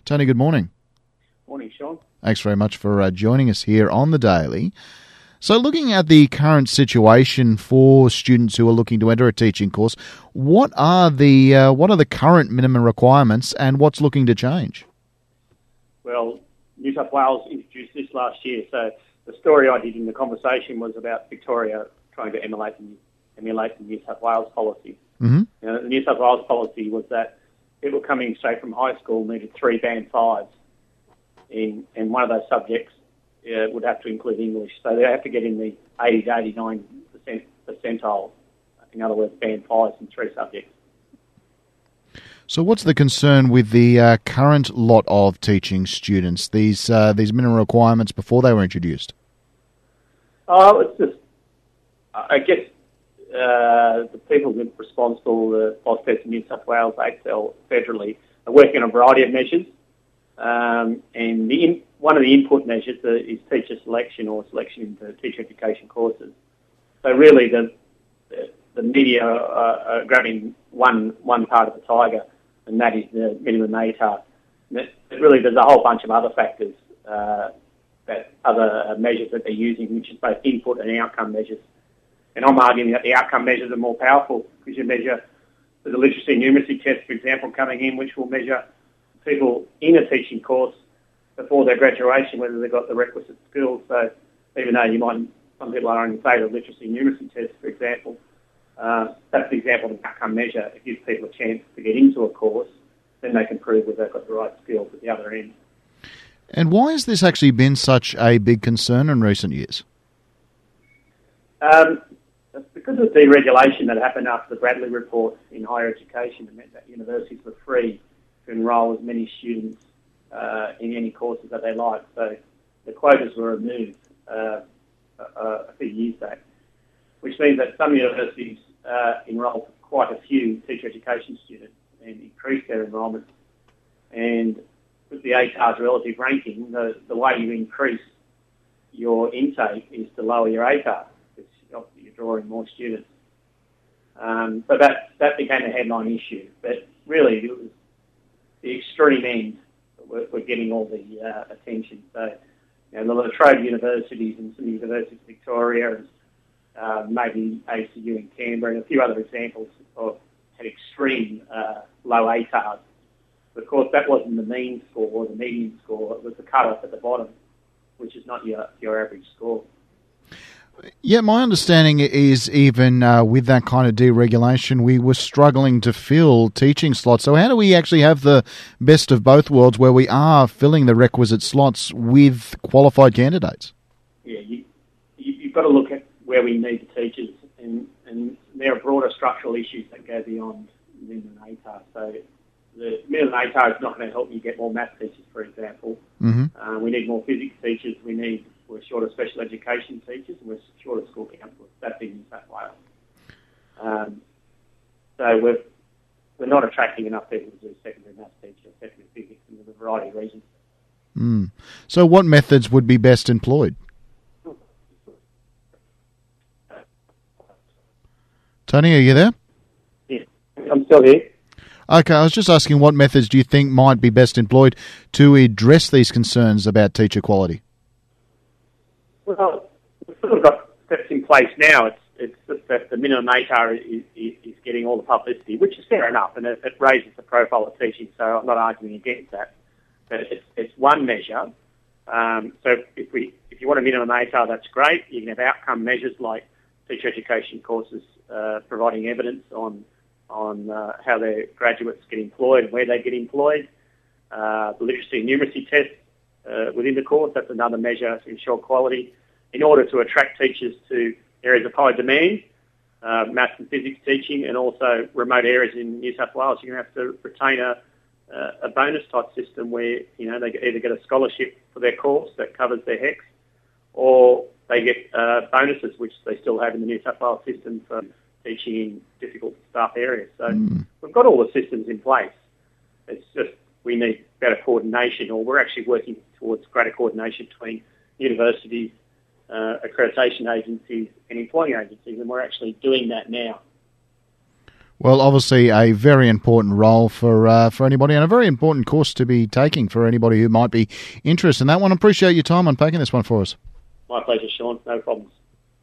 Tony, good morning. Morning, Sean. Thanks very much for joining us here on The Daily. So looking at the current situation for students who are looking to enter a teaching course, what are the current minimum requirements and what's looking to change? Well, New South Wales introduced this last year, so the story I did in the conversation was about Victoria trying to emulate the New South Wales policy. Mm-hmm. The New South Wales policy was that people coming straight from high school needed 3 Band 5s, and one of those subjects would have to include English. So they have to get in the 80 to 89% percentile. In other words, Band 5s in 3 subjects. So what's the concern with the current lot of teaching students, these minimum requirements before they were introduced? Oh, it's just, I guess, the people responsible, the FOSTES in New South Wales, ACCEL federally, are working on a variety of measures. And one of the input measures is teacher selection or selection into teacher education courses. So really the media are grabbing one part of the tiger, and that is the minimum ATAR. Really there's a whole bunch of other factors, that other measures that they're using, which is both input and outcome measures. And I'm arguing that the outcome measures are more powerful because you measure the literacy and numeracy test, for example, coming in, which will measure people in a teaching course before their graduation, whether they've got the requisite skills. So even though some people are in favour of literacy and numeracy tests, for example, that's the example of an outcome measure. It gives people a chance to get into a course, then they can prove whether they've got the right skills at the other end. And why has this actually been such a big concern in recent years? It's because of the deregulation that happened after the Bradley report in higher education. It meant that universities were free to enrol as many students in any courses that they liked. So the quotas were removed a few years back, which means that some universities enrolled quite a few teacher education students and increased their enrolment. And with the ATAR's relative ranking, the way you increase your intake is to lower your ATAR, because you're drawing more students. So that became a headline issue. But really, it was the extreme end were getting all the attention. So, the La Trobe universities and some universities in Victoria, and maybe ACU in Canberra, and a few other examples had extreme low ATARs. But of course, that wasn't the mean score or the median score. It was the cut-off at the bottom, which is not your average score. Yeah, my understanding is even with that kind of deregulation, we were struggling to fill teaching slots. So how do we actually have the best of both worlds where we are filling the requisite slots with qualified candidates? Yeah, you've got to look at where we need the teachers, and there are broader structural issues that go beyond minimum ATAR. So the minimum ATAR is not going to help you get more maths teachers, for example. Mm-hmm. We need more physics teachers. We're short of special education teachers, and we're short of school counsellors. That's in New South Wales. So we're not attracting enough people to do secondary maths teaching, secondary physics, and there's a variety of reasons. So what methods would be best employed? Tony, are you there? Yeah, I'm still here. Okay, I was just asking what methods do you think might be best employed to address these concerns about teacher quality? Well, we've sort of got steps in place now. It's just that the minimum ATAR is getting all the publicity, which is fair enough, and it raises the profile of teaching, so I'm not arguing against that. But it's one measure. So if you want a minimum ATAR, that's great. You can have outcome measures like teacher education courses providing evidence on how their graduates get employed and where they get employed. The literacy and numeracy test within the course, that's another measure to ensure quality. In order to attract teachers to areas of high demand, maths and physics teaching, and also remote areas in New South Wales, you're going to have to retain a bonus type system where they either get a scholarship for their course that covers their HECS, or they get bonuses, which they still have in the New South Wales system for teaching in difficult staff areas. So we've got all the systems in place. It's just we need better coordination, or we're actually working towards greater coordination between universities, accreditation agencies and employing agencies, and we're actually doing that now. Well, obviously a very important role for anybody, and a very important course to be taking for anybody who might be interested in that one. Appreciate your time on packing this one for us. My pleasure, Sean. No problems.